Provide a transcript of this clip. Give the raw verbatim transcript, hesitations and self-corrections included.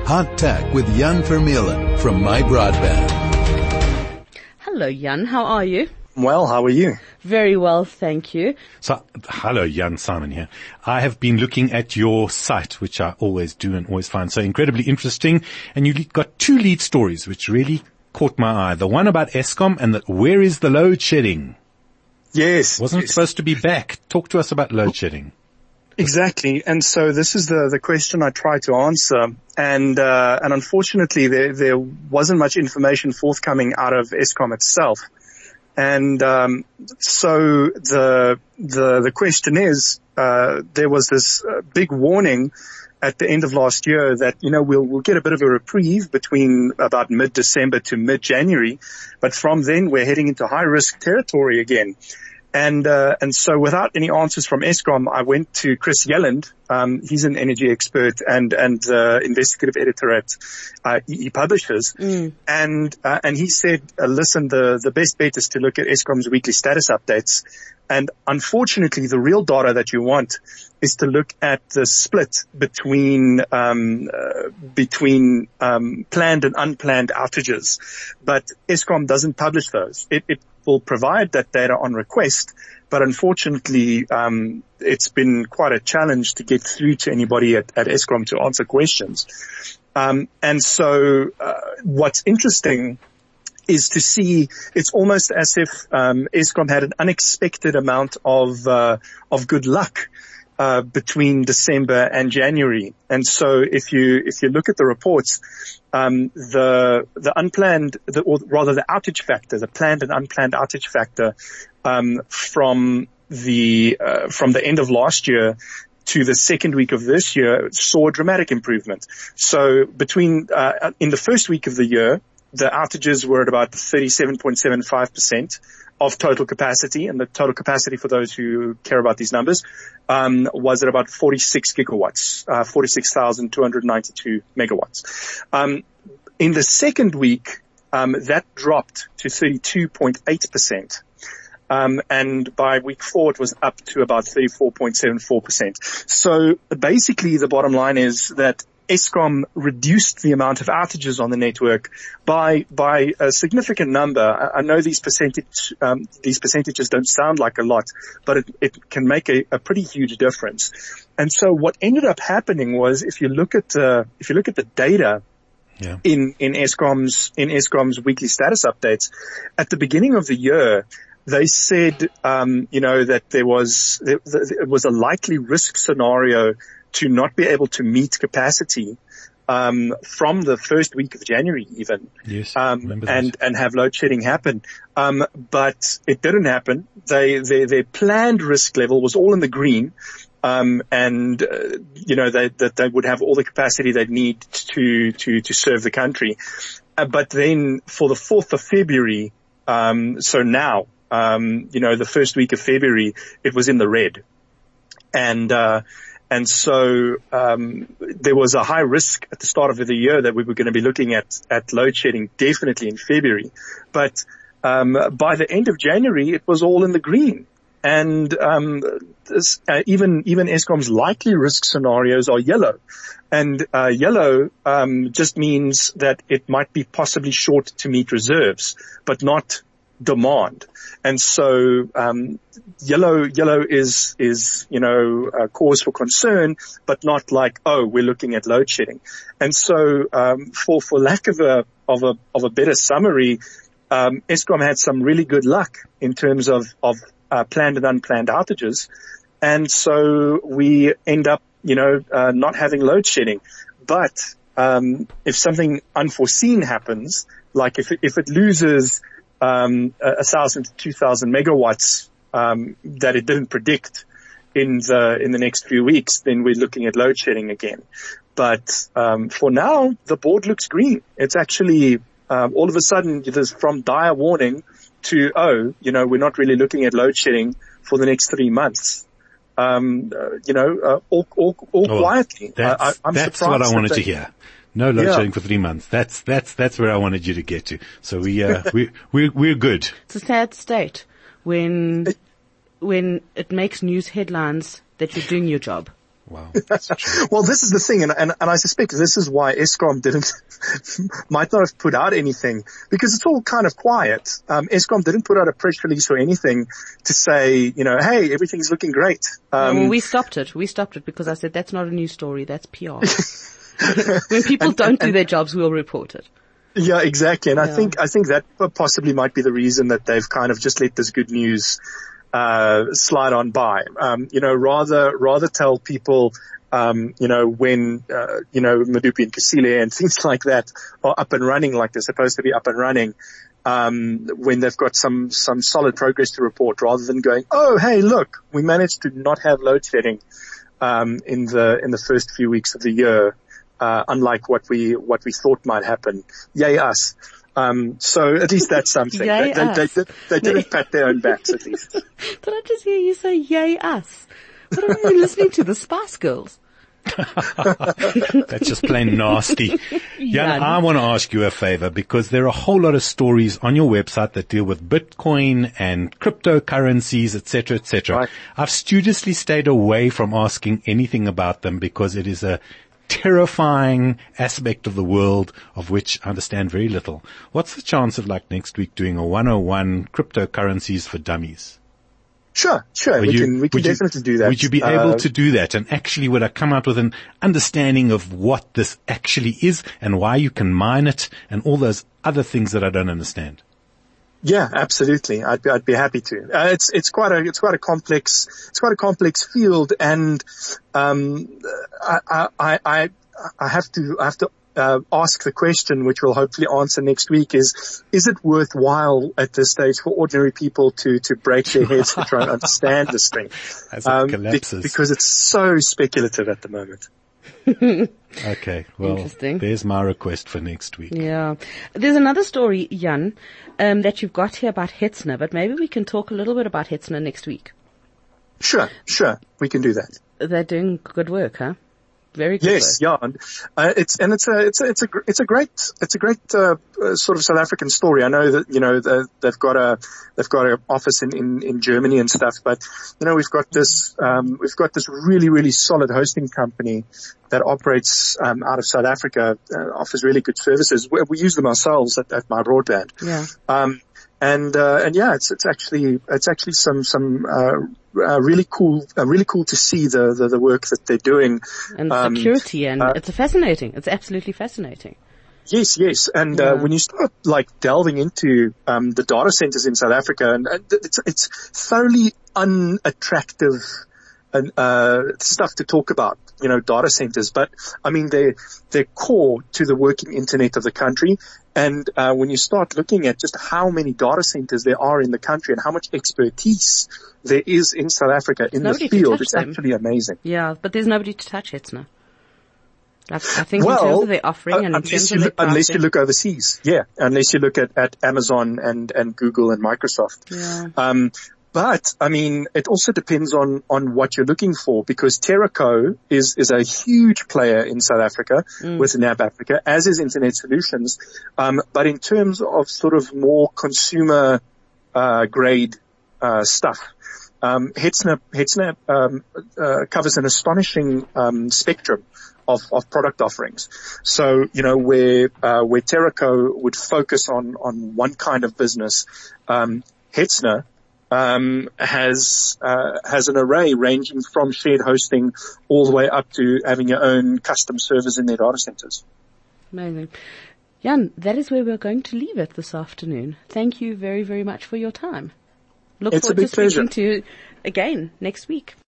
Hot Tech with Jan Vermeulen from My Broadband. Hello, Jan. How are you? Well, how are you? Very well, thank you. So, hello, Jan, Simon here. I have been looking at your site, which I always do and always find so incredibly interesting. And you got two lead stories which really caught my eye. The one about Eskom and the where is the load shedding? Yes. Wasn't yes. it supposed to be back? Talk to us about load shedding. Exactly. And so this is the, the question I try to answer. And, uh, and unfortunately there, there wasn't much information forthcoming out of Eskom itself. And, um, so the, the, the question is, uh, there was this uh, big warning at the end of last year that, you know, we'll, we'll get a bit of a reprieve between about mid-December to mid-January. But from then we're heading into high risk territory again. And, uh, and so without any answers from Eskom, I went to Chris Yelland. Um, he's an energy expert and, and, uh, investigative editor at, uh, E E Publishers. Mm. And, uh, and he said, uh, listen, the, the best bet is to look at Eskom's weekly status updates. And unfortunately, the real data that you want is to look at the split between, um, uh, between, um, planned and unplanned outages. But Eskom doesn't publish those. It, it, will provide that data on request, but unfortunately, um, it's been quite a challenge to get through to anybody at, at Eskom to answer questions. Um, and so, uh, what's interesting is to see it's almost as if um, Eskom had an unexpected amount of uh, of good luck uh, between December and January. And so, if you if you look at the reports. Um, the, the unplanned, the, or rather the outage factor, the planned and unplanned outage factor, um, from the, uh, from the end of last year to the second week of this year saw a dramatic improvement. So between, uh, in the first week of the year, the outages were at about thirty-seven point seven five percent of total capacity, and the total capacity for those who care about these numbers, um, was at about forty-six gigawatts, uh, forty-six thousand two hundred ninety-two megawatts. Um, in the second week, um, that dropped to thirty-two point eight percent. Um, and by week four, it was up to about thirty-four point seven four percent. So basically the bottom line is that Eskom reduced the amount of outages on the network by by a significant number. I, I know these percentage um, these percentages don't sound like a lot, but it, it can make a, a pretty huge difference. And so what ended up happening was, if you look at uh, if you look at the data yeah. in in Eskom's in Eskom's weekly status updates at the beginning of the year, they said um, you know that there was there, there was a likely risk scenario to not be able to meet capacity, um, from the first week of January even. Yes. Um, and, and have load shedding happen. Um, but it didn't happen. They, they, their planned risk level was all in the green. Um, and, uh, you know, they, that they would have all the capacity they'd need to, to, to serve the country. Uh, but then for the fourth of February, um, so now, um, you know, the first week of February, it was in the red. And, uh, And so um there was a high risk at the start of the year that we were going to be looking at at load shedding definitely in February. But um by the end of January, it was all in the green. And um this, uh, even even Eskom's likely risk scenarios are yellow. And uh yellow um just means that it might be possibly short to meet reserves, but not demand. And so, um, yellow, yellow is, is, you know, a cause for concern, but not like, oh, we're looking at load shedding. And so, um, for, for lack of a, of a, of a better summary, um, Eskom had some really good luck in terms of, of, uh, planned and unplanned outages. And so we end up, you know, uh, not having load shedding. But, um, if something unforeseen happens, like if it, if it loses, um, a thousand to two thousand megawatts, um, that it didn't predict in the, in the next few weeks, then we're looking at load shedding again. But, um, for now, the board looks green. It's actually, um, all of a sudden, there's from dire warning to, oh, you know, we're not really looking at load shedding for the next three months. Um, uh, you know, uh, all, all, all well, quietly. That's, I, I'm that's surprised what I wanted that they, to hear. No load yeah. shedding for three months. That's, that's, that's where I wanted you to get to. So we, uh, we, we, we're good. It's a sad state when, when it makes news headlines that you're doing your job. Wow. That's true. Well, this is the thing, and, and, and I suspect this is why Eskom didn't, might not have put out anything, because it's all kind of quiet. Um, Eskom didn't put out a press release or anything to say, you know, hey, everything's looking great. Um, well, we stopped it. We stopped it because I said, that's not a news story, that's P R. When people and, don't and, do and, their jobs, we'll report it. Yeah, exactly. And yeah. I think, I think that possibly might be the reason that they've kind of just let this good news uh, slide on by. Um, you know, rather, rather tell people, um, you know, when, uh, you know, Medupi and Kusile and things like that are up and running like they're supposed to be up and running, um, when they've got some, some solid progress to report, rather than going, oh, hey, look, we managed to not have load shedding, um, in the, in the first few weeks of the year, uh, unlike what we, what we thought might happen. Yay us. Um, so at least that's something. Yay they, they, us. they, they, they didn't pat their own backs, at least. Did I just hear you say yay us? What are we listening to? The Spice Girls? That's just plain nasty. Jan, Jan. I want to ask you a favor, because there are a whole lot of stories on your website that deal with Bitcoin and cryptocurrencies, et cetera, et cetera. Right. I've studiously stayed away from asking anything about them because it is a terrifying aspect of the world of which I understand very little. What's the chance of, like, next week doing a one oh one cryptocurrencies for dummies? Sure, sure. Would we you, can, we can you, definitely do that. Would you be able uh, to do that? And actually, would I come out with an understanding of what this actually is and why you can mine it and all those other things that I don't understand? Yeah, absolutely. I'd be, I'd be happy to. Uh, it's, it's quite a, it's quite a complex, it's quite a complex field. And, um, I, I, I, I have to, I have to, uh, ask the question, which we'll hopefully answer next week, is, is it worthwhile at this stage for ordinary people to, to break their heads to try and understand this thing? As it Um, collapses. be, because it's so speculative at the moment. Okay, well, Interesting. there's my request for next week. Yeah. There's another story, Jan, um, that you've got here about Hetzner, but maybe we can talk a little bit about Hetzner next week. Sure, sure. We can do that. They're doing good work, huh? Very good Yes, work. yeah, and, uh, it's and it's a it's a it's a gr- it's a great it's a great uh, uh, sort of South African story. I know that you know the, they've got a they've got an office in, in in Germany and stuff, but you know we've got this um we've got this really really solid hosting company that operates um out of South Africa, uh, offers really good services. We, we use them ourselves at, at My Broadband. Yeah. Um and uh, and yeah, it's it's actually it's actually some some uh, uh really cool uh, really cool to see the, the the work that they're doing. And Um, security, and uh, it's fascinating. It's absolutely fascinating. Yes, yes. And, Yeah. uh, when you start like delving into, um, the data centers in South Africa, and uh, it's, it's thoroughly unattractive, and, uh, stuff to talk about, you know, data centers. But I mean, they're, they're core to the working internet of the country. And, uh, when you start looking at just how many data centers there are in the country and how much expertise there is in South Africa in the nobody to field, touch it's them. actually amazing. Yeah, but there's nobody to touch Hetzner. Like, I think Well, in terms of their offering uh, and in unless terms you of their look, unless you pricing. look overseas, yeah. Unless you look at, at Amazon and, and Google and Microsoft. Yeah. Um, but I mean, it also depends on, on what you're looking for, because Terraco is, is a huge player in South Africa Mm. with N A B Africa, as is Internet Solutions. Um, but in terms of sort of more consumer, uh, grade, uh, stuff, um, Hetzner, Hetzner, um, uh, covers an astonishing, um, spectrum of, of product offerings. So, you know, where, uh, where Terraco would focus on, on one kind of business, um, Hetzner, um, has, uh, has an array ranging from shared hosting all the way up to having your own custom servers in their data centers. Amazing. Jan, that is where we're going to leave it this afternoon. Thank you very, very much for your time. Look It's a forward to big pleasure. speaking to you again next week.